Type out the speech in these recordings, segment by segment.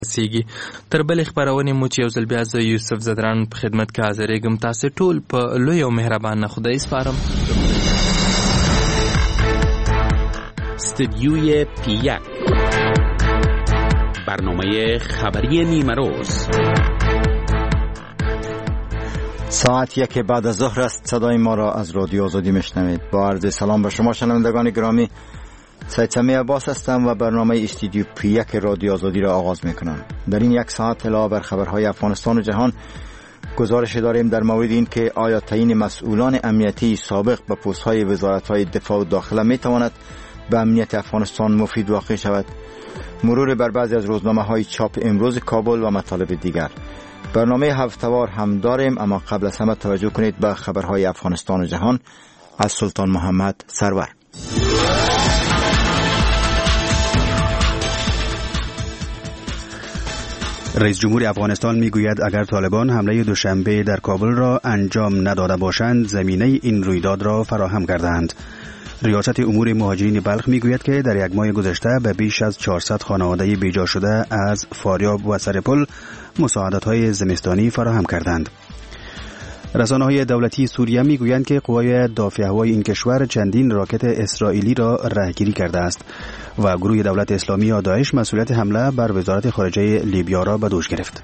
سیږي. تر بلې خبرونې مو چې یو ځل بیا زه یوسف زدران په خدمت کې حاضرېږم. تاسې ټول په لوی او مهربان خدای سپارم. استدیوی پیک، برنامه خبری نیمروز. ساعت 1 بعد از ظهر است. صدای ما را از رادیو آزادی میشنوید. با عرض سلام به شما شنوندگان گرامی، سید سمیع عباس هستم و برنامه استودیو پیک رادیو آزادی را آغاز میکنم. در این یک ساعت علاوه بر خبرهای افغانستان و جهان، گزارش داریم در مورد این که آیا تعیین مسئولان امنیتی سابق به پست‌های وزارت‌های دفاع و داخله میتواند به امنیت افغانستان مفید واقع شود. مرور بر بعضی از روزنامه‌های چاپ امروز کابل و مطالب دیگر. برنامه هفته‌وار هم داریم، اما قبل از همه توجه کنید به خبرهای افغانستان و جهان از سلطان محمد سرور. رئیس جمهور افغانستان میگوید اگر طالبان حمله دوشنبه در کابل را انجام نداده باشند، زمینه این رویداد را فراهم کردند. ریاست امور مهاجرین بلخ میگوید که در یک ماه گذشته به بیش از 400 خانواده بیجا شده از فاریاب و سرپل مساعدت‌های زمستانی فراهم کردند. رسانه‌های دولتی سوریه میگویند که قوای دافع هوایی این کشور چندین راکت اسرائیلی را رهگیری کرده است و گروه دولت اسلامی یا داعش مسئولیت حمله بر وزارت خارجه لیبیا را به دوش گرفت.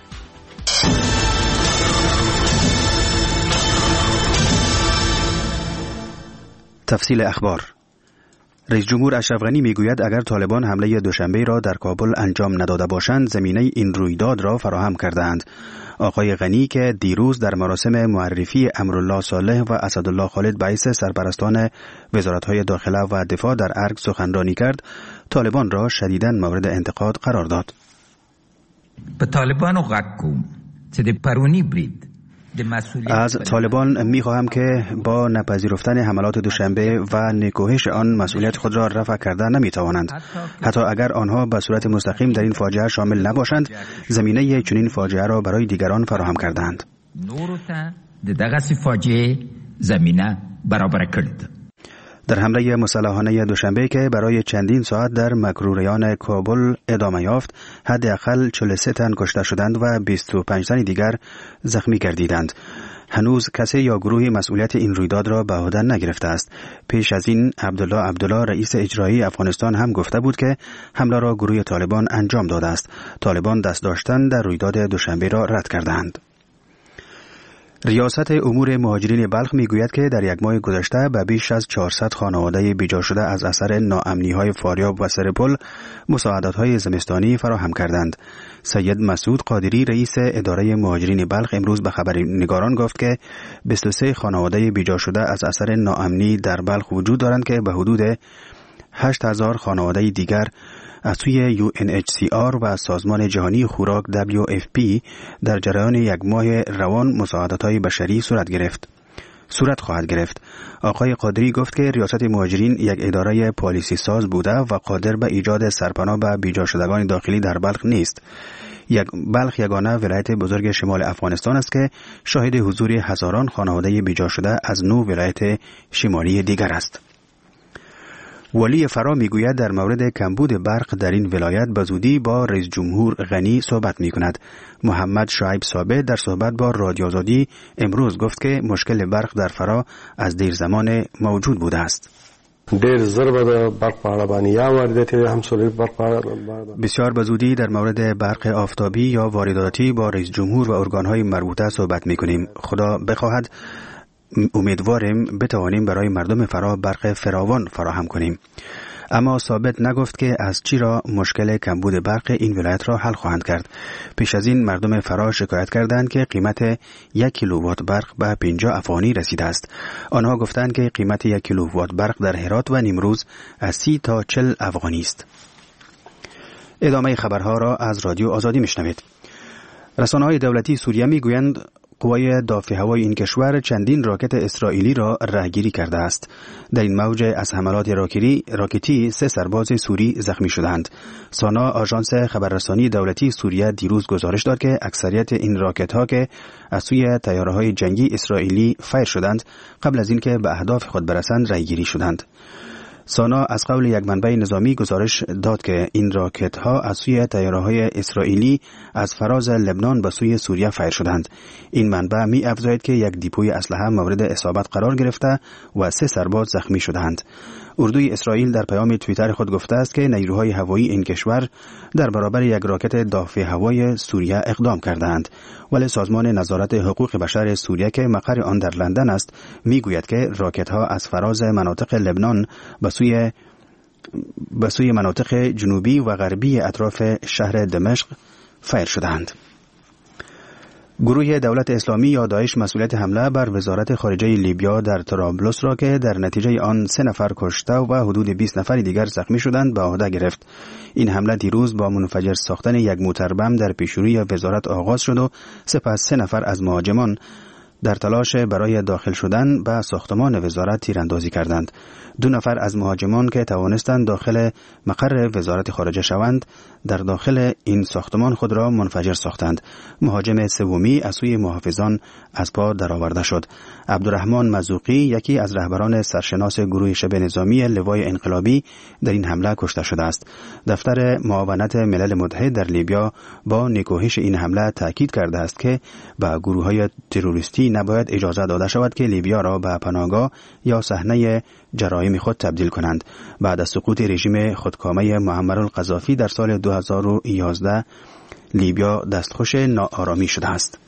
تفصیل اخبار. رئیس جمهور اشرف غنی میگوید اگر طالبان حمله دوشنبه را در کابل انجام نداده باشند، زمینه این رویداد را فراهم کردند. آقای غنی که دیروز در مراسم معرفی امرالله صالح و اسدالله خالد بعث سرپرستان وزارت‌های داخله و دفاع در ارگ سخنرانی کرد، طالبان را شدیداً مورد انتقاد قرار داد. به طالبان غکوم چه د پرونی برید از طالبان می‌خواهم که با نپذیرفتن حملات دوشنبه و نکوهش آن مسئولیت خود را رفع کرده نمی‌توانند. حتی اگر آنها به صورت مستقیم در این فاجعه شامل نباشند، زمینه چنین فاجعه را برای دیگران فراهم کردند. نورتا دغه فاجعه زمینه برابر کرد. در حمله مسلحانه دوشنبه که برای چندین ساعت در مکروریان کابل ادامه یافت، حداقل 43 تن کشته شدند و 25 تن دیگر زخمی گردیدند. هنوز کسی یا گروهی مسئولیت این رویداد را به عهده نگرفته است. پیش از این عبدالله رئیس اجرایی افغانستان هم گفته بود که حمله را گروه طالبان انجام داده است. طالبان دست داشتن در رویداد دوشنبه را رد کردند. ریاست امور مهاجرین بلخ میگوید که در یک ماه گذشته به بیش از 400 خانواده بیجا شده از اثر ناامنی‌های فاریاب و سرپل مساعدت‌های زمستانی فراهم کردند. سید مسعود قادری رئیس اداره مهاجرین بلخ امروز به خبرنگاران گفت که 23 خانواده بیجا شده از اثر ناامنی در بلخ وجود دارند که به حدود 8000 خانواده دیگر از سوی UNHCR و سازمان جهانی خوراک WFP در جریان یک ماه روان مساعدت‌های بشری صورت خواهد گرفت. آقای قادری گفت که ریاست مهاجرین یک اداره پالیسی ساز بوده و قادر به ایجاد سرپناه به بیجا شدگان داخلی در بلخ نیست. بلخ یگانه ولایت بزرگ شمال افغانستان است که شاهد حضور هزاران خانواده بیجا شده از 9 ولایت شمالی دیگر است. ولی فرا میگوید در مورد کمبود برق در این ولایت به زودی با رئیس جمهور غنی صحبت میکند. محمد شعیب ثابت در صحبت با رادیو آزادی امروز گفت که مشکل برق در فرا از دیر زمان موجود بوده است. بسیار به زودی در مورد برق آفتابی یا وارداتی با رئیس جمهور و ارگانهای مربوطه صحبت میکنیم. خدا بخواهد امیدواریم بتوانیم برای مردم فرا برق فراوان فراهم کنیم. اما ثابت نگفت که از چی را مشکل کمبود برق این ولایت را حل خواهند کرد. پیش از این مردم فرا شکایت کردند که قیمت 1 کیلووات برق به 50 افغانی رسیده است. آنها گفتند که قیمت 1 کیلووات برق در هرات و نیمروز از 30 تا 40 افغانی است. ادامه خبرها را از رادیو آزادی میشنوید. رسانه‌های دولتی سوریه میگویند قوای دافع هوایی این کشور چندین راکت اسرائیلی را رهگیری کرده است. در این موج از حملات راکتی 3 سرباز سوری زخمی شدند. سانا آژانس خبررسانی دولتی سوریه دیروز گزارش داد که اکثریت این راکت ها که از سوی طیاره‌های جنگی اسرائیلی فایر شدند قبل از اینکه به اهداف خود برسند رهگیری شدند. سانا از قول یک منبع نظامی گزارش داد که این راکت ها از سوی طیاره‌های اسرائیلی از فراز لبنان به سوی سوریه فایر شدند. این منبع می افزاید که یک دیپوی اسلحه مورد اصابت قرار گرفته و 3 سرباز زخمی شدند. اردوی اسرائیل در پیام توییتر خود گفته است که نیروهای هوایی این کشور در برابر یک راکت دافع هوایی سوریه اقدام کردند، ولی سازمان نظارت حقوق بشر سوریه که مقر آن در لندن است میگوید که راکت ها از فراز مناطق لبنان به سوی مناطق جنوبی و غربی اطراف شهر دمشق فایر شدند. گروه دولت اسلامی یا داعش مسئولیت حمله بر وزارت خارجه لیبیا در طرابلس را که در نتیجه آن 3 نفر کشته و حدود 20 نفر دیگر زخمی شدند به عهده گرفت. این حمله دیروز با منفجر ساختن یک موتر بم در پیشروی وزارت آغاز شد و سپس 3 نفر از مهاجمان در تلاش برای داخل شدن به ساختمان وزارت تیراندازی کردند. 2 نفر از مهاجمان که توانستند داخل مقر وزارت خارجه شوند در داخل این ساختمان خود را منفجر ساختند. مهاجم سومی از سوی محافظان از پا درآورده شد. عبدالرحمن مزوقی یکی از رهبران سرشناس گروه شبه نظامی لوای انقلابی در این حمله کشته شده است. دفتر معاونت ملل متحد در لیبیا با نکوهش این حمله تاکید کرده است که به گروه‌های تروریستی نباید اجازه داده شود که لیبیا را به پناهگاه یا صحنه جرایم خود تبدیل کنند. بعد از سقوط رژیم خودکامه معمر القذافی در سال 2011 لیبیا دستخوش ناآرامی شده است.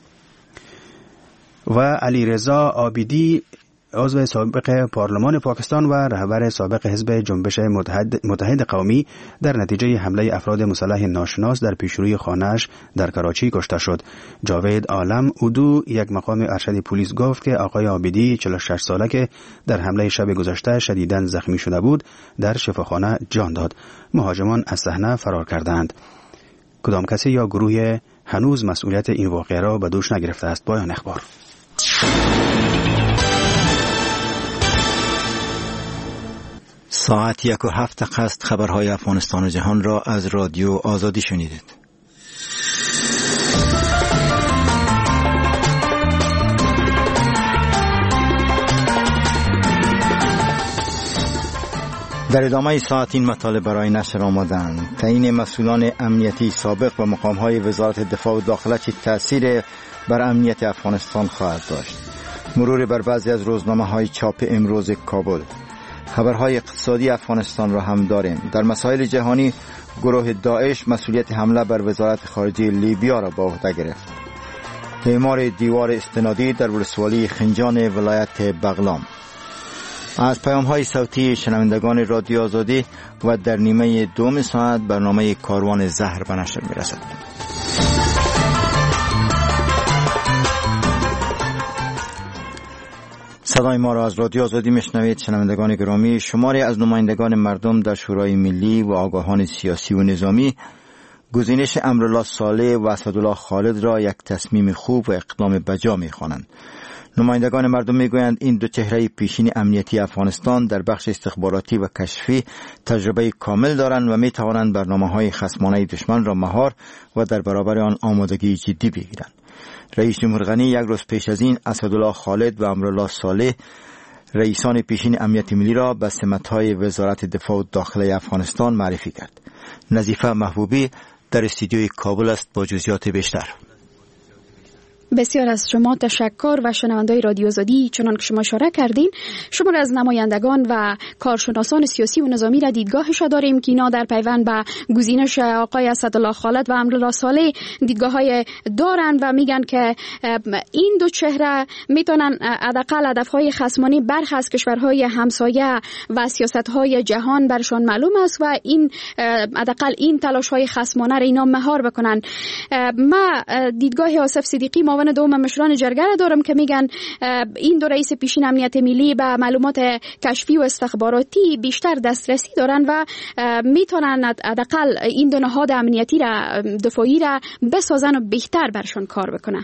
و علیرضا عابدی عضو سابق پارلمان پاکستان و رهبر سابق حزب جنبش متحد قومی در نتیجه حمله افراد مسلح ناشناس در پیشروی خانه‌اش در کراچی کشته شد. جاوید عالم اودو یک مقام ارشد پلیس گفت که آقای عابدی 46 ساله که در حمله شب گذشته شدیداً زخمی شده بود در شفاخانه جان داد. مهاجمان از صحنه فرار کردند. کدام کسی یا گروه هنوز مسئولیت این واقعه را به دوش نگرفته است. پایان اخبار. ساعت 1:07 است. خبرهای افغانستان و جهان را از رادیو آزادی شنیدید. در ادامه ساعت این مطالب برای نشر آمدند. تعیین مسئولان امنیتی سابق و مقامهای وزارت دفاع و داخله چه تأثیر بر امنیت افغانستان خواهد داشت. مرور بر بعضی از روزنامه‌های چاپ امروز کابل. خبرهای اقتصادی افغانستان را هم داریم. در مسائل جهانی گروه داعش مسئولیت حمله بر وزارت خارجه لیبیا را به عهده گرفت. اعمار دیوار استنادی در ولسوالی خنجان ولایت بغلان. از پیام‌های صوتی شنوندگان رادیو آزادی و در نیمه دوم ساعت برنامه کاروان زهر به نشر می‌رسد. صدای ما را از رادیو آزادی میشنوید. شنوندگان گرامی، شماری از نمایندگان مردم در شورای ملی و آگاهان سیاسی و نظامی گزینش امرالله صالح و اسدالله خالد را یک تصمیم خوب و اقدام بجا می‌خوانند. نمایندگان مردم میگویند این 2 چهره پیشین امنیتی افغانستان در بخش استخباراتی و کشفی تجربه کامل دارند و میتوانند برنامه‌های خصمانه دشمن را مهار و در برابر آن آمادگی جدی بگیرند. رئیس جمهور غنی یک روز پیش از این اسدالله خالد و امرالله صالح رئیسان پیشین امنیت ملی را به سمت‌های وزارت دفاع و داخله افغانستان معرفی کرد. نظیفه محبوبی در استودیوی کابل است با جزئیات بیشتر. بسیار از شما تشکر و شنوندای رادیو آزادی. چنان که شما اشاره کردین، شما از نمایندگان و کارشناسان سیاسی و نظامی را دیدگاهش داریم که اینا در پیوند به گزینش آقای اسدالله خالد و امرالله صالح دیدگاه‌های دارند و میگن که این 2 چهره میتونن حداقل هدف‌های خصمانه برخی از کشورهای همسایه و سیاست‌های جهان برشان معلوم است و این حداقل این تلاش‌های خصمانه را اینا مهار بکنن. ما دیدگاه آصف صدیقی معاون دوم مشران جرگه را دارم که میگن این 2 رئیس پیشین امنیت ملی به معلومات کشفی و استخباراتی بیشتر دسترسی دارن و میتونن حداقل این 2 نهاد امنیتی را دفاعی را بسازن و بهتر برشان کار بکنن.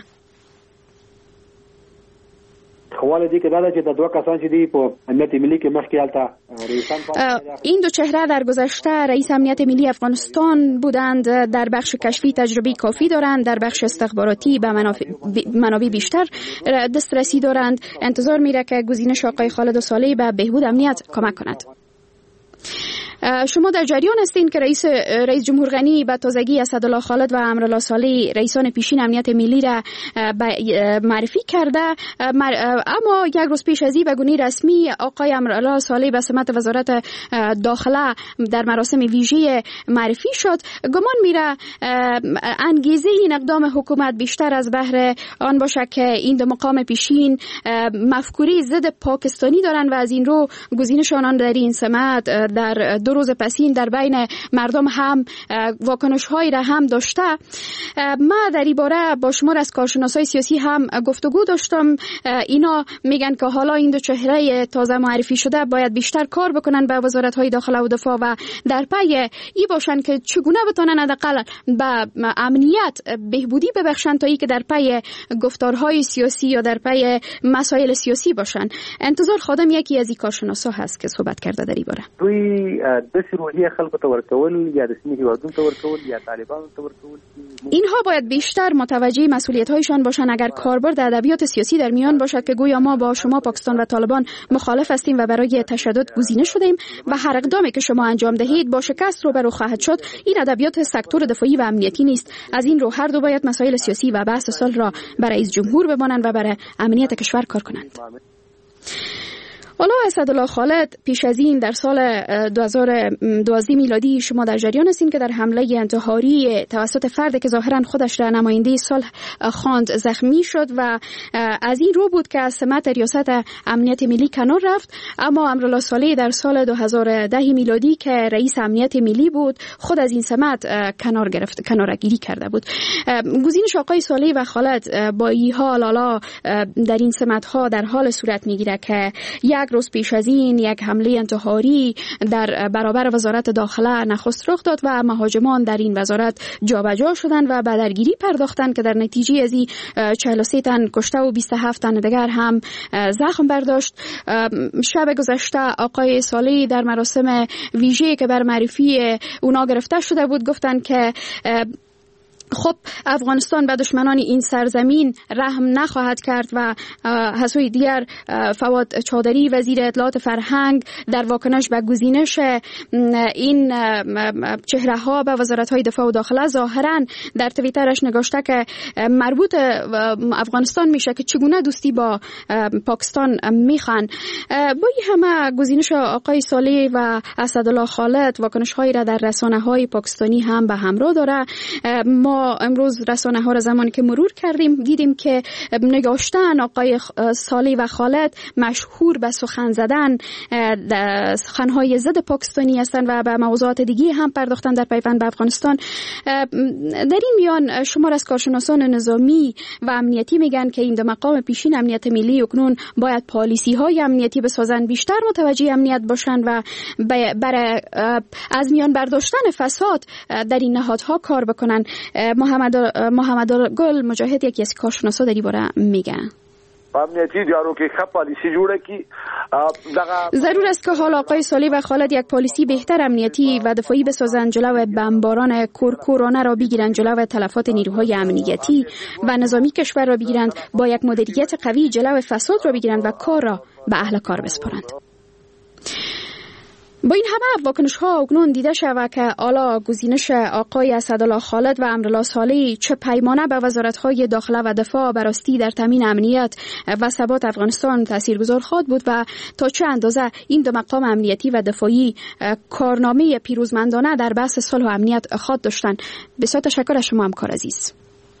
خواله دی که داده چې د 2 کسان چې دی په امنیت ملی کې مخکې حالت این 2 چهره در گذشته رئیس امنیت ملی افغانستان بودند. در بخش کشفی تجربه کافی دارند، در بخش استخباراتی به منابع بیشتر دسترسی دارند. انتظار میره که گزینش آقای خالد و صالح به بهبود امنیت کمک کند. شما در جریان هستین که رئیس جمهور غنی به تازگی اسدالله خالد و امرالله صالح رئیسان پیشین امنیت ملی را معرفی کرده، اما یک روز پیش از این به گونه رسمی آقای امرالله صالح به سمت وزارت داخله در مراسم ویژه معرفی شد. گمان میره انگیزه این اقدام حکومت بیشتر از بهر آن باشه که این دو مقام پیشین مفکوری ضد پاکستانی دارن و از این رو گزینش آنان در این سمت در 2 روز پسین در بین مردم هم واکنش هایی را هم داشته. ما در این باره با شمار از کارشناسای سیاسی هم گفتگو داشتم. اینا میگن که حالا این دو چهره تازه معرفی شده باید بیشتر کار بکنن به وزارت های داخله و دفاع و در پی ای باشن که چگونه بتونن حداقل به امنیت بهبودی ببخشن تا ای که در پی گفتارهای سیاسی یا در پی مسائل سیاسی باشن. انتظار خادم یکی از این کارشناسا هست که صحبت کرده در این باره. دوی د روحیه خلکو ته ورکول یا رسمي هیوادونو ته ورکول یا طالبانو ته ورکول، اینها باید بیشتر متوجه مسئولیت‌هایشان باشند. اگر کاربرد ادبیات سیاسی در میان باشد که گویا ما با شما پاکستان و طالبان مخالف هستیم و برای تشدد گزینه شدیم و هر اقدامی که شما انجام دهید با شکست روبرو خواهد شد، این ادبیات سکتور دفاعی و امنیتی نیست. از این رو هر دو باید مسائل سیاسی و بحث صلح را برای رئیس جمهور بمانند و برای امنیت کشور کار کنند. حالا اسدالله خالد پیش از این در سال 2012 میلادی شما در جریان هستین که در حمله انتحاری توسط فردی که ظاهرا خودش را نماینده صلح خواند زخمی شد و از این رو بود که از سمت ریاست امنیت ملی کنار رفت. اما امرالله صالح در سال 2010 میلادی که رئیس امنیت ملی بود خود از این سمت کنارگیری کرده بود. گزینش آقای صالح و خالد با این حال حالا در این سمت ها در حال صورت میگیره که یک روز پیش از این یک حمله انتحاری در برابر وزارت داخله نخست رخ داد و مهاجمان در این وزارت جابجا شدند و به درگیری پرداختند که در نتیجه از این 43 تن کشته و 27 تن دیگر هم زخم برداشت. شب گذشته آقای صالح در مراسم ویژه‌ای که بر معرفی اونا گرفته شده بود گفتند که خب افغانستان به دشمنان این سرزمین رحم نخواهد کرد و از سوی دیگر فواد چادری وزیر اطلاعات فرهنگ در واکنش به گزینش این چهره ها به وزارت های دفاع و داخله ظاهرا در توییترش نگاشته که مربوط افغانستان میشه که چگونه دوستی با پاکستان میخوان. با این همه گزینش آقای صالح و اسدالله خالد واکنش هایی را در رسانه های پاکستانی هم به همراه داره. ما امروز رسانه ها را زمانی که مرور کردیم دیدیم که نگاشتن آقای صالح و خالد مشهور به سخن زدن سخنهای ضد پاکستانی هستند و به موضوعات دیگه هم پرداختن در پیوند به افغانستان. در این میان شمار از کارشناسان نظامی و امنیتی میگن که این دو مقام پیشین امنیت ملی اکنون باید پالیسی های امنیتی بسازن، بیشتر متوجه امنیت باشند و برای از میان برداشتن فساد در این نهادها کار بکنن. محمد گل مجاهد یکی از کارشناسا در این باره میگن امنیتی دیارو که خب پالیسی جوړه کی ضرور است که حال آقای صالح و خالد یک پالیسی بهتر امنیتی و دفاعی بسازند، جلو بمباران کورکورانه را بگیرند، جلو تلفات نیروهای امنیتی و نظامی کشور را بگیرند، با یک مدیریت قوی جلو فساد را بگیرند و کار را به اهل کار بسپارند. با این همه واکنش ها اکنون دیده شود که حالا گزینش آقای اسدالله خالد و امرالله صالح چه پیمانه به وزارت های داخله و دفاع براستی در تامین امنیت و ثبات افغانستان تاثیرگذار خواهد بود و تا چه اندازه این دو مقام امنیتی و دفاعی کارنامه پیروزمندانه در بحث صلح و امنیت خواهد داشتند. بسیار تشکر از شما همکار عزیز.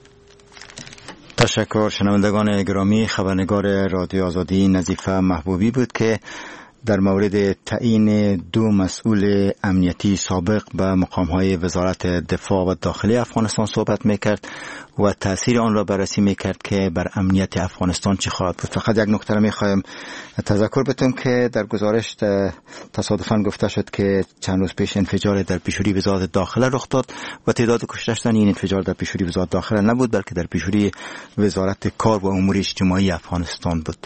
تشکر. شنوندگان گرامی، خبرنگار رادیو آزادی نظیفه محبوبی بود که در مورد تعیین دو مسئول امنیتی سابق به مقام‌های وزارت دفاع و داخلی افغانستان صحبت میکرد و تأثیر آن را بررسی میکرد که بر امنیت افغانستان چه خواهد بود. فقط یک نکته را میخوایم تذکر بدم که در گزارش تصادفاً گفته شد که چند روز پیش انفجار در پیشوری وزارت داخله رخ داد و تعداد کشته شدن این انفجار در پیشوری وزارت داخله نبود بلکه در پیشوری وزارت کار و امور اجتماعی افغانستان بود.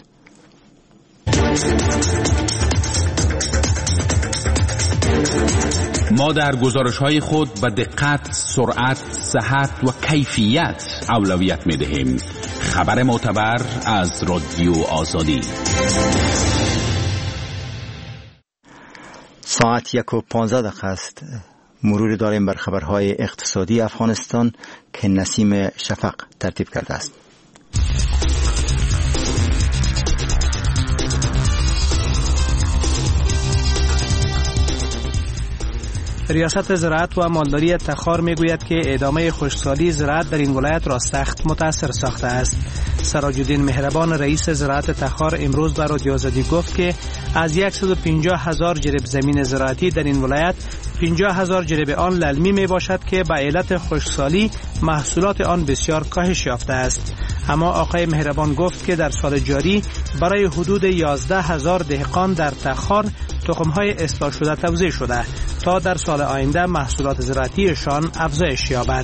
ما در گزارش‌های خود به دقت، سرعت، صحت و کیفیت اولویت می‌دهیم. خبر معتبر از رادیو آزادی. ساعت 1:15 است. مرور داریم بر خبرهای اقتصادی افغانستان که نسیم شفق ترتیب کرده است. ریاست زراعت و مالداری تخار میگوید که ادامه خشکسالی زراعت در این ولایت را سخت متاثر ساخته است. سراج الدین مهربان رئیس زراعت تخار امروز به رادیو آزادی گفت که از 150,000 جریب زمین زراعتی در این ولایت 50,000 جریب آن للمی می باشد که به علت خشکسالی محصولات آن بسیار کاهش یافته است. اما آقای مهربان گفت که در سال جاری برای حدود 11,000 دهقان در تخار تخم‌های اصلاح شده توزیع شده تا در سال آینده محصولات زراعتیشان افزایش یابد.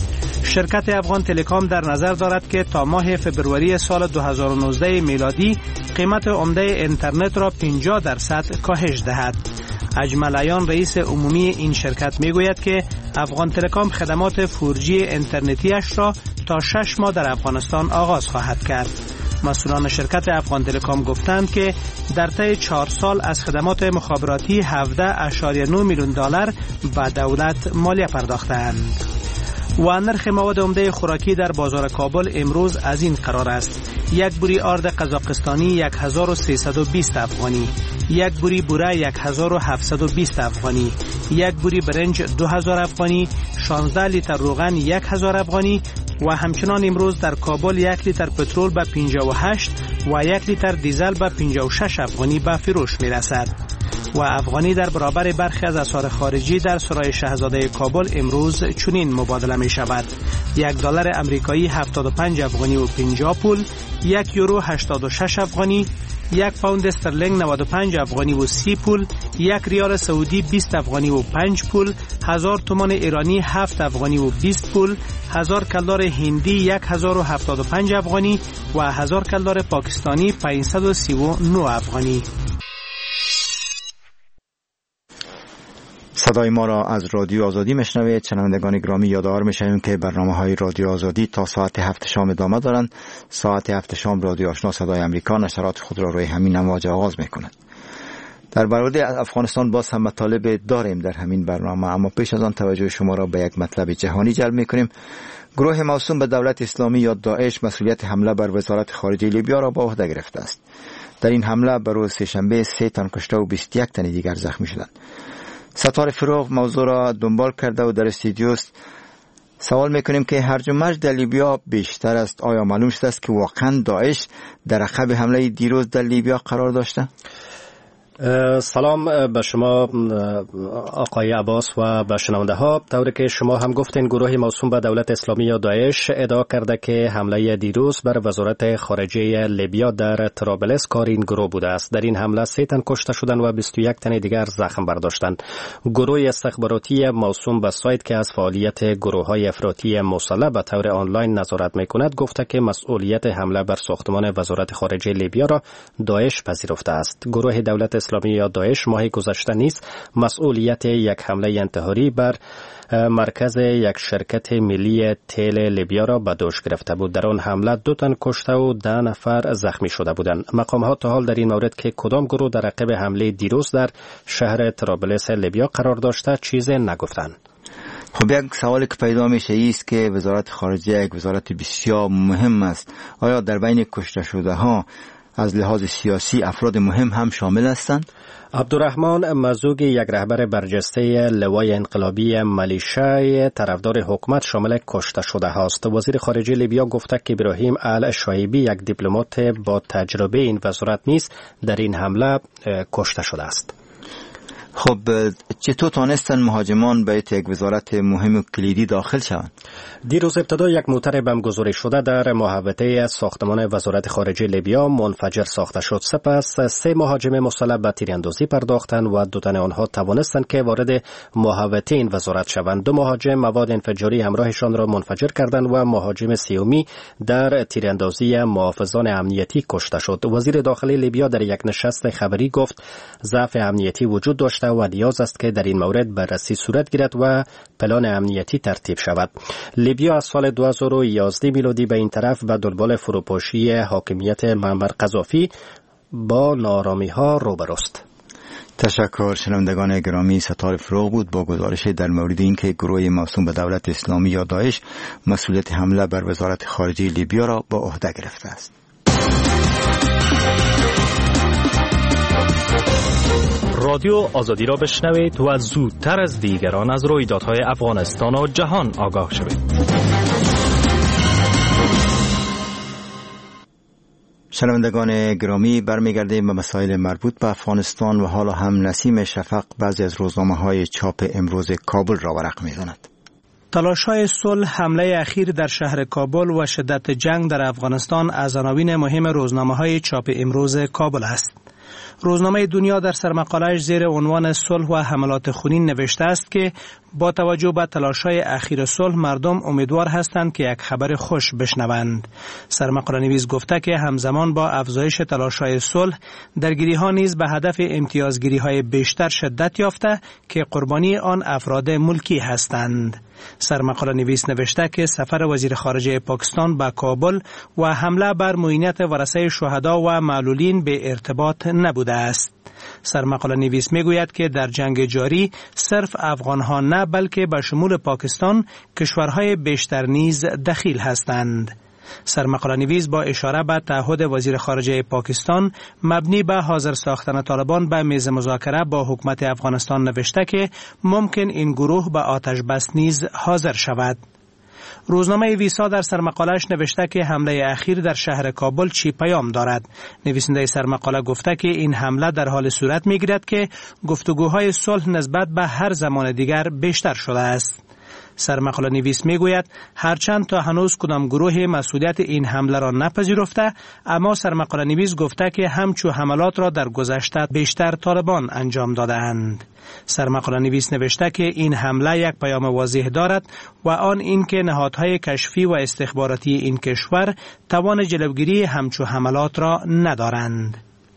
شرکت افغان تلکام در نظر دارد که تا ماه فبروری سال 2019 میلادی قیمت عمده اینترنت را 50% کاهش دهد. اجمل عیان رئیس عمومی این شرکت میگوید که افغان تلکام خدمات 4G اینترنتیش را تا 6 ماه در افغانستان آغاز خواهد کرد. مسئولان شرکت افغان تلکام گفتند که در طی 4 سال از خدمات مخابراتی 17.9 میلیون دلار به دولت مالیه پرداختند. و نرخ مواد عمده خوراکی در بازار کابل امروز از این قرار است: یک بوری آرد قزاقستانی 1320 افغانی، یک بوری بوره 1720 افغانی، یک بوری برنج 2000 افغانی، 16 لیتر روغن 1000 افغانی و همچنان امروز در کابل 1 لیتر پترول به 58 و 1 لیتر دیزل به 56 افغانی به فروش می رسد. و افغانی در برابر برخی از اسعار خارجی در سرای شاهزاده کابل امروز چنین مبادله می شود: $1 امریکایی 75 افغانی و 50 پول، 1 یورو 86 افغانی، 1 پوند استرلینگ 95 افغانی و 30 پول، 1 ریال سعودی 20 افغانی و 5 پول، 1000 تومان ایرانی 7 افغانی و 20 پول، 1000 کلدار هندی 1075 افغانی و 1000 کلدار پاکستانی 539 افغانی. صدای ما را از رادیو آزادی میشنوید. شنوندگان گرامی، یادآور میشویم که برنامه‌های رادیو آزادی تا ساعت 7 شام ادامه دارند. ساعت 7 شام رادیو آشنا صدای امریکا نشرات خود را روی همین امواج آغاز میکند. در مورد افغانستان باز هم مطالب داریم در همین برنامه، اما پیش از آن توجه شما را به یک مطلب جهانی جلب میکنیم. گروه موسوم به دولت اسلامی یا داعش مسئولیت حمله بر وزارت خارجه لیبیا را به عهده گرفته است. در این حمله بر روز سه‌شنبه 3 تن کشته و 21 تن دیگر زخمی شدند. ستار فروغ موضوع را دنبال کرده و در استودیو است. سوال میکنیم که هرج و مرج در لیبیا بیشتر است. آیا معلوم شده است که واقعا داعش در عقب حمله دیروز در لیبیا قرار داشته؟ سلام به شما آقای عباس و به شنونده ها. طوری که شما هم گفتین، گروه موسوم به دولت اسلامی یا داعش ادعا کرده که حمله دیروز بر وزارت خارجه لیبیا در طرابلس کار این گروه بوده است. در این حمله 3 تن کشته شدند و 21 تن دیگر زخم برداشتند. گروه استخباراتی موسوم به سایت که از فعالیت گروه‌های افراطی مسلح به طور آنلاین نظارت می‌کند گفته که مسئولیت حمله بر ساختمان وزارت خارجه لیبیا را داعش پذیرفته است. گروه دولت اسلامی یا داعش ماه گذشته نیز مسئولیت یک حمله انتحاری بر مرکز یک شرکت ملی تیل لیبیا را به دوش گرفته بود. در آن حمله 2 تن کشته و 10 نفر زخمی شده بودند. مقام‌ها تا حال در این مورد که کدام گروه در عقب حمله دیروز در شهر طرابلس لیبیا قرار داشته چیزی نگفتند. خب یک سوالی که پیدا میشه است که وزارت خارجه یک وزارت بسیار مهم است. آیا در بین کشته شده ها از لحاظ سیاسی افراد مهم هم شامل هستند؟ عبدالرحمن مزوگ، یک رهبر برجسته لوای انقلابی ملیشه طرفدار حکومت، شامل کشته شده هاست. وزیر خارجه لیبیا گفته که ابراهیم الشایبی، یک دیپلمات با تجربه این وزارت نیز در این حمله کشته شده است. خب چطور تانستن مهاجمان به یک وزارت مهم و کلیدی داخل شوند؟ دیروز ابتدا یک موتر بمبگذاری شده در محوطه ساختمان وزارت خارجه لیبیا منفجر ساخته شد. سپس 3 مهاجم مسلح به تیراندازی پرداختند و 2 تن آنها توانستند که وارد محوطه این وزارت شوند. 2 مهاجم مواد انفجاری همراهشان را منفجر کردند و مهاجم سیومی در تیراندازی محافظان امنیتی کشته شد. وزیر داخلی لیبیا در یک نشست خبری گفت ضعف امنیتی وجود داشته و نیاز است که در این مورد بررسی صورت گیرد و پلان امنیتی ترتیب شود. لیبیا از سال 2011 میلادی به این طرف به دنبال فروپاشی حاکمیت معمر قذافی با ناآرامی‌ها روبروست. تشکر. شنوندگان گرامی، ستار فروغ بود با گزارش در مورد اینکه گروه موسوم به دولت اسلامی یا داعش مسئولیت حمله بر وزارت خارجه لیبیا را به عهده گرفته است. رادیو آزادی را بشنوید و زودتر از دیگران از رویدادهای افغانستان و جهان آگاه شوید. شنوندگان گرامی، برمیگردیم به مسائل مربوط به افغانستان و حالا هم نسیم شفق بعضی از روزنامه‌های چاپ امروز کابل را ورق می‌زند. تلاش‌های صلح، حمله اخیر در شهر کابل و شدت جنگ در افغانستان از عناوین مهم روزنامه‌های چاپ امروز کابل است. روزنامه دنیا در سرمقاله‌اش زیر عنوان صلح و حملات خونین نوشته است که با توجه به تلاش‌های اخیر صلح مردم امیدوار هستند که یک خبر خوش بشنوند. سرمقاله نویس گفته که همزمان با افزایش تلاش‌های صلح، درگیری‌ها نیز به هدف امتیازگیری‌های بیشتر شدت یافته که قربانی آن افراد ملکی هستند. سرمقاله نویس نوشته که سفر وزیر خارجه پاکستان به کابل و حمله بر معینت ورثه شهدا و معلولین به ارتباط نبوده است. سرمقاله نویس میگوید که در جنگ جاری صرف افغانها نه بلکه به شمول پاکستان کشورهای بیشتر نیز دخیل هستند. سرمقاله نویس با اشاره به تعهد وزیر خارجه پاکستان مبنی به حاضر ساختن طالبان به میز مذاکره با حکومت افغانستان نوشته که ممکن این گروه به آتش بس نیز حاضر شود. روزنامه ویسا در سرمقاله‌اش نوشته که حمله اخیر در شهر کابل چی پیام دارد. نویسنده سرمقاله گفته که این حمله در حال صورت می‌گیرد که گفتگوهای صلح نسبت به هر زمان دیگر بیشتر شده است. سرمقاله نویس میگوید هرچند تا هنوز کدام گروه مسئولیت این حمله را نپذیرفته، اما سرمقاله نویس گفته که همچو حملات را در گذشته بیشتر طالبان انجام دادند. سرمقاله نویس نوشته که این حمله یک پیام واضح دارد و آن این که نهادهای کشفی و استخباراتی این کشور توان جلوگیری همچو حملات را ندارند.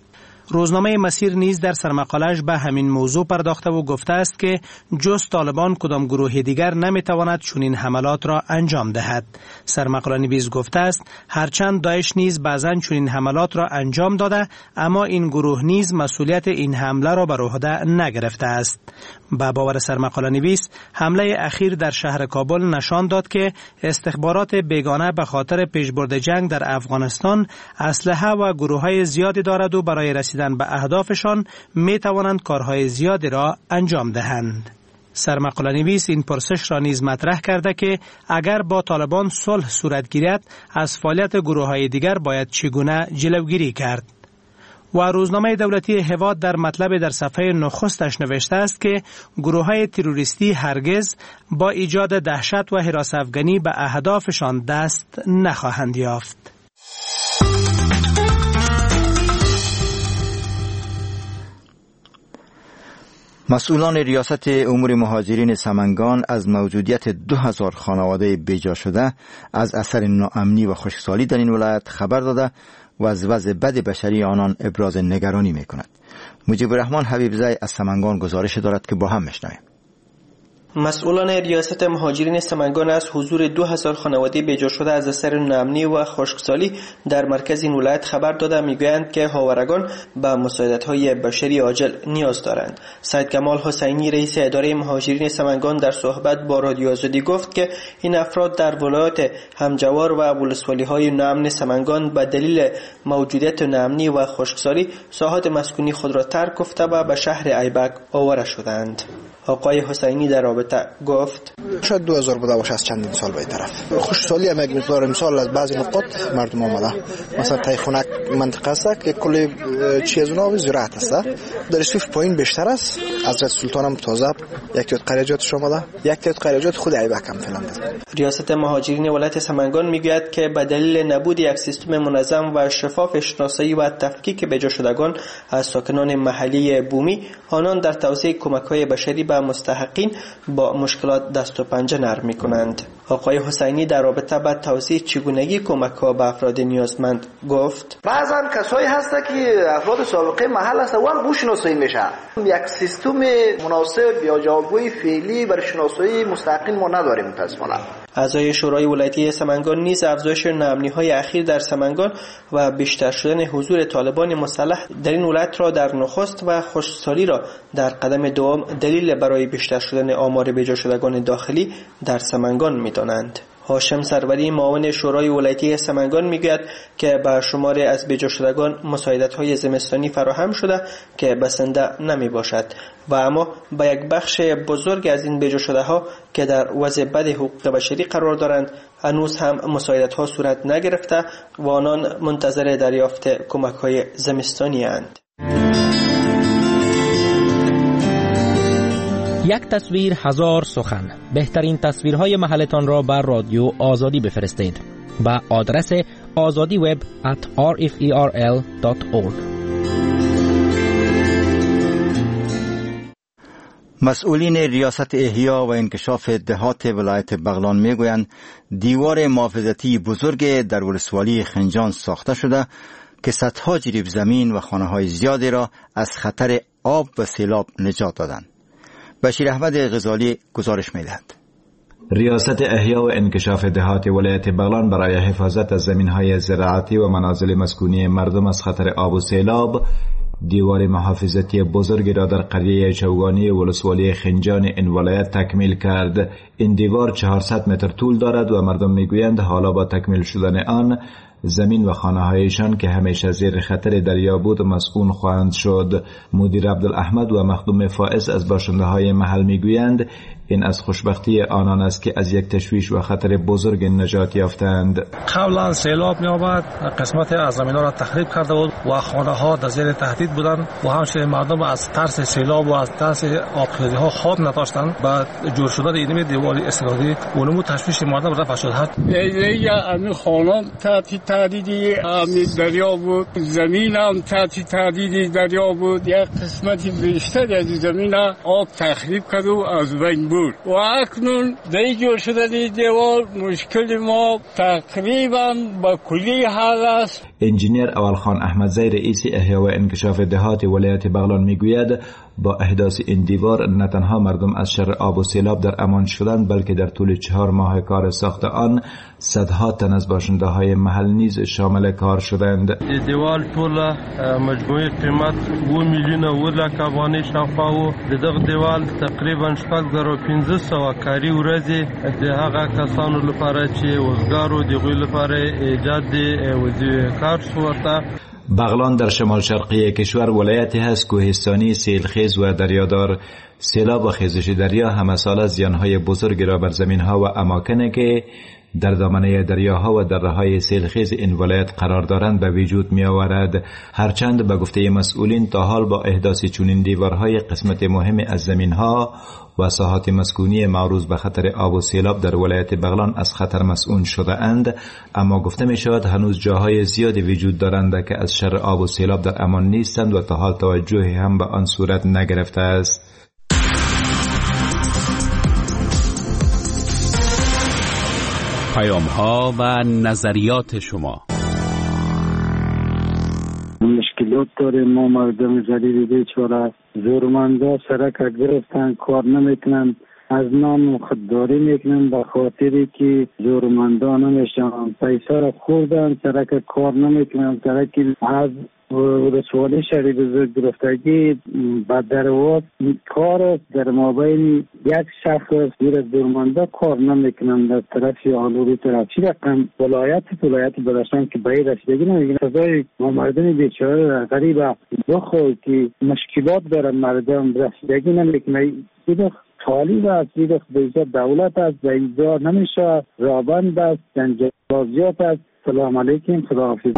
روزنامه مسیر نیز در سرمقاله‌اش به همین موضوع پرداخته و گفته است که جز طالبان کدام گروه دیگر نمیتواند چنین حملات را انجام دهد. سرمقاله نویس گفته است هرچند داعش نیز بعضاً چنین حملات را انجام داده، اما این گروه نیز مسئولیت این حمله را بر عهده نگرفته است. با باور سرمقاله نویس، حمله اخیر در شهر کابل نشان داد که استخبارات بیگانه به خاطر پیشبرد جنگ در افغانستان اسلحه و گروه‌های زیادی دارد و برای رسیدن به اهدافشان می توانند کارهای زیادی را انجام دهند. سرمقاله نویس این پرسش را نیز مطرح کرده که اگر با طالبان صلح صورت گیرد، از فعالیت گروه‌های دیگر باید چگونه جلوگیری کرد. و روزنامه دولتی هواد در مطلب در صفحه نخستش نوشته است که گروه‌های تروریستی هرگز با ایجاد دهشت و هراس افغانی به اهدافشان دست نخواهند یافت. مسئولان ریاست امور مهاجرین سمنگان از موجودیت 2000 خانواده بیجا شده از اثر ناامنی و خشکسالی در این ولایت خبر داده و از وضع بد بشری آنان ابراز نگرانی می کند. مجیب الرحمن حبیبزی از سمنگان گزارش دارد که با هم میشنویم. مسئولان ریاست مهاجرین سمنگان از حضور 2000 خانواده بیجا شده از اثر ناامنی و خشکسالی در مرکز این ولایت خبر داده میگویند که هاورگان به مساعدت‌های بشری عاجل نیاز دارند. سید کمال حسینی رئیس اداره مهاجرین سمنگان در صحبت با رادیو آزادی گفت که این افراد در ولایات همجوار و ولسوالی‌های ناامن سمنگان به دلیل موجودیت ناامنی و خشکسالی ساحات مسکونی خود را ترک گفته و به شهر ایبک آواره شدند. آقای حسینی در رابطه گفت شاید 2000 بوده باشه از چندین سال به طرف. خشکسالی هم یک مقدار امسال از بعضی نقاط مردم آمده، مثلا تایخونک منطقه است که کل چیز اونها زراعت است، در اسفیف پایین بیشتر است. حضرت سلطان هم تازه یک تعداد قریجاتش آمده، یک تعداد قریجات خود ایبک هم فعلا داره. ریاست مهاجرین ولایت سمنگان میگوید که به دلیل نبود یک سیستم منظم و شفاف شناسایی و تفکیک بیجا شدگان از ساکنان محلی بومی، آنان در توزیع کمک‌های بشری به مستحقین با مشکلات دست و پنجه نرم می‌کنند. آقای حسینی در رابطه با توضیح چگونگی کمک‌ها به افراد نیازمند گفت: بعضن کسایی هست که افراد سابقه محل هست و بو شناسایی میشه. یک سیستم مناسب یا جوابگوی فعلی برای شناسایی مستحقین ما نداریم متاسفانه. اعضای شورای ولایتی سمنگان نیز افزایش ناامنی‌های اخیر در سمنگان و بیشتر شدن حضور طالبان مسلح در این ولایت را در نخست و خشکسالی را در قدم دوم دلیل برای بیشتر شدن آمار بیجا شدگان داخلی در سمنگان می‌دانند. هاشم سروری معاون شورای ولایتی سمنگان میگوید که به شماری از بیجا شدگان مساعدت‌های زمستانی فراهم شده که بسنده نمی باشد و اما به یک بخش بزرگ از این بیجا شده‌ها که در وضع بد حقوق بشری قرار دارند هنوز هم مساعدت‌ها صورت نگرفته و آنان منتظر دریافت کمک‌های زمستانی اند. یک تصویر هزار سخن. بهترین تصویرهای محلتان را بر رادیو آزادی بفرستید با آدرس azadiweb@rferl.org. مسئولین ریاست احیا و انکشاف دهات ولایت بغلان میگویند دیوار محافظتی بزرگ در ولسوالی خنجان ساخته شده که صدها جریب زمین و خانه‌های زیادی را از خطر آب و سیلاب نجات دادند. بشیر احمد غزالی گزارش می‌دهد. ریاست احیا و انکشاف دهات ولایت بغلان برای حفاظت از زمین‌های زراعتی و منازل مسکونی مردم از خطر آب و سیلاب دیوار محافظتی بزرگی را در قریه چوگانی ولسوالی خنجان این ولایت تکمیل کرد. این دیوار 400 متر طول دارد و مردم میگویند حالا با تکمیل شدن آن زمین و خانه‌هایشان که همیشه زیر خطر دریا بود مسئول خواهند شد. مدیر عبدالاحمد و مخدوم فائز از باشنده‌های محل میگویند این از خوشبختی آنان است که از یک تشویش و خطر بزرگ نجات یافتند. قبلا سیلاب می‌آمد، قسمت از زمین‌ها را تخریب کرده بود و خانه‌ها در زیر تهدید بودند و همچنین مردم از ترس سیلاب و از ترس آبخیزی‌ها خواب نداشتند. بعد جور شدن این دیوار استنادی اونمو تشویش مردم رفع شد. همین خانه تحت تهدیدی دریا بود، زمین هم تحت تهدیدی دریا بود. یک قسمت بیشتر از زمین آب تخریب کرد و از بین بود و اکنون در جور شدن دیوار مشکل ما تقریبا با کلی حل است. انجینیر اولخان احمدزی رئیس احیا و انکشاف دهات ولایت بغلان میگوید با احداث این دیوار نه تنها مردم از شر آب و سیلاب در امان شدند بلکه در طول 4 ماه کار ساخت آن صدها تن از باشنده های محل نیز شامل کار شدند. دیوار طول مجموعی قیمت 2 میلیون و لک افغانۍ شاوخوا و دغه دیوار تقریبا 1500 کاري ورځې د هغه کسانو لپاره چې وزګارو دغه لپاره ایجاد وظیفه کار شوته. بغلان در شمال شرقی کشور ولایتی هست کوهستانی، سیلخیز و دریادار. سیلاب و خیزش دریا همه ساله زیانهای بزرگی را بر زمینها و اماکنی که در دامنه دریاها و دره‌های سیلخیز این ولایت قرار دارند به وجود می آورد. هرچند به گفته مسئولین تا حال با احداث چنین دیوارهای قسمت مهمی از زمینها و ساحات مسکونی معرض به خطر آب و سیلاب در ولایت بغلان از خطر مسئول شده اند، اما گفته می شود هنوز جاهای زیادی وجود دارند که از شر آب و سیلاب در امان نیستند و تا حال توجهی هم به آن صورت نگرفته است. پیام‌ها و نظریات شما. مشکلات داریم ما مردم ذلیل بیچاره، زورمندا سرک گرفتن کار نمیکنن، از نام خودداری میکنن به خاطری که زورمندا نمیشن، پیسه را خوردن سرک کار نمیکنن، سرکی از ولسوالی شهری بزرگ گرفتگی با درواز کار در مابین یک شخص زیر زورمندا کار نمیکنن در طرف آلوری طرف چی رقم ولایت بداشتن که به رسیدگی نمیگن. سزای ما مردم بیچاره غریبه بخواه که مشکلات دارن مردم رسیدگی نمیکنه. دیگه خالی است، دیگه بیزا دولت است، بیزا نمیشه، رابند است، جنجازیات است. سلام علیکم، خداحافظ.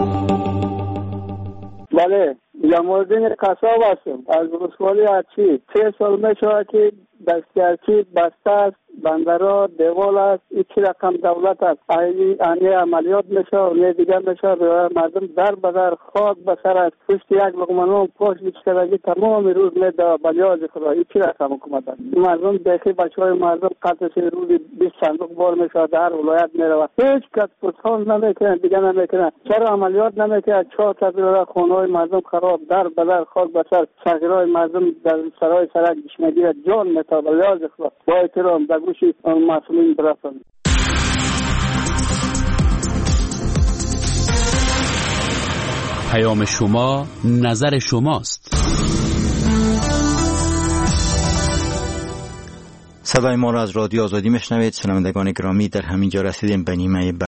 بله، جمالدین قصاب هستم از ولسوالی ارچی. 3 سال میشه که دستگرچی بسته است بندرها دیوال است، این چی رقم دولت است، آنی عملیات میشه و نه دیگر میشه، مردم در بدر خاک بسر است، پشت یک لقمه نان پشت بیشترگی تمام روز میده بلیاز خدا. این چی رقم حکومت است؟ مردم دیگه بچهای مردم قطعش روزی 20 صندوق بار میشه، در ولایت میره و هیچ کس پرسان نمیکنه، دیگه نمیکنه. چرا عملیات نمیکنه؟ 4 خانه‌های مردم خراب، در بدر خاک بسر، صغیرای مردم در سرای سرک دشمگیر جان میته بلیاز خدا. با احترام در گوش مسئولین برسن. پیام شما نظر شماست. صدای ما را از رادیو آزادی میشنوید. شنوندگان گرامی، در همین جا رسیدیم به نیمه